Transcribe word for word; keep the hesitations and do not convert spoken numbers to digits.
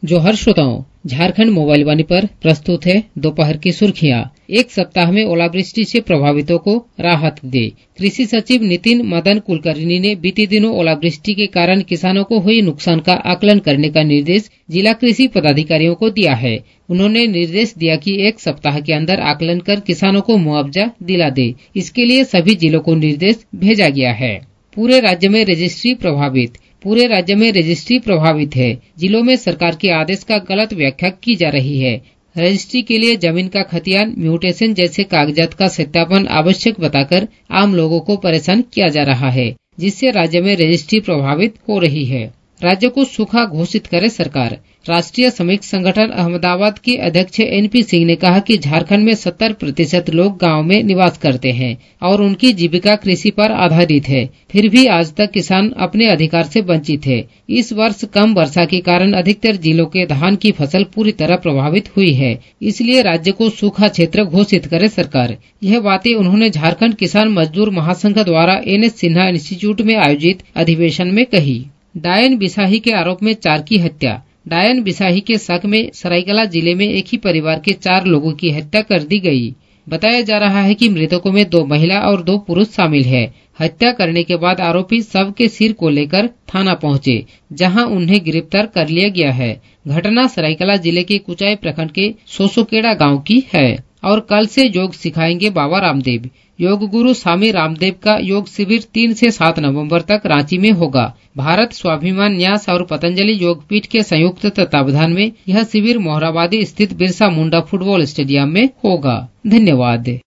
जोहर श्रोताओं, झारखंड मोबाइल वाणी पर प्रस्तुत है दोपहर की सुर्खियां। एक सप्ताह में ओलावृष्टि से प्रभावितों को राहत दे। कृषि सचिव नितिन मदन कुलकर्णी ने बीते दिनों ओलावृष्टि के कारण किसानों को हुए नुकसान का आकलन करने का निर्देश जिला कृषि पदाधिकारियों को दिया है। उन्होंने निर्देश दिया कि एक सप्ताह के अंदर आकलन कर किसानों को मुआवजा दिला दे। इसके लिए सभी जिलों को निर्देश भेजा गया है। पूरे राज्य में रजिस्ट्री प्रभावित पूरे राज्य में रजिस्ट्री प्रभावित है। जिलों में सरकार के आदेश का गलत व्याख्या की जा रही है। रजिस्ट्री के लिए जमीन का खतियान, म्यूटेशन जैसे कागजात का सत्यापन आवश्यक बताकर आम लोगों को परेशान किया जा रहा है, जिससे राज्य में रजिस्ट्री प्रभावित हो रही है। राज्य को सूखा घोषित करे सरकार। राष्ट्रीय श्रमिक संगठन अहमदाबाद के अध्यक्ष एन पी सिंह ने कहा कि झारखंड में सत्तर प्रतिशत लोग गांव में निवास करते हैं और उनकी जीविका कृषि पर आधारित है। फिर भी आज तक किसान अपने अधिकार से वंचित है। इस वर्ष कम वर्षा के कारण अधिकतर जिलों के धान की फसल पूरी तरह प्रभावित हुई है। इसलिए राज्य को सूखा क्षेत्र घोषित करे सरकार। यह बातें उन्होंने झारखंड किसान मजदूर महासंघ द्वारा एन एस सिन्हा इंस्टीट्यूट में आयोजित अधिवेशन में कही। डायन बिसाही के आरोप में चार की हत्या। डायन बिसाही के शक में सरायकेला जिले में एक ही परिवार के चार लोगों की हत्या कर दी गई। बताया जा रहा है कि मृतकों में दो महिला और दो पुरुष शामिल है। हत्या करने के बाद आरोपी शव के सिर को लेकर थाना पहुंचे, जहां उन्हें गिरफ्तार कर लिया गया है। घटना सरायकेला जिले के कुचाई प्रखंड के सोसोकेड़ा गांव की है। और कल से योग सिखाएंगे बाबा रामदेव। योग गुरु स्वामी रामदेव का योग शिविर तीन से सात नवंबर तक रांची में होगा। भारत स्वाभिमान न्यास और पतंजलि योगपीठ के संयुक्त तत्वावधान में यह शिविर मोहराबादी स्थित बिरसा मुंडा फुटबॉल स्टेडियम में होगा। धन्यवाद।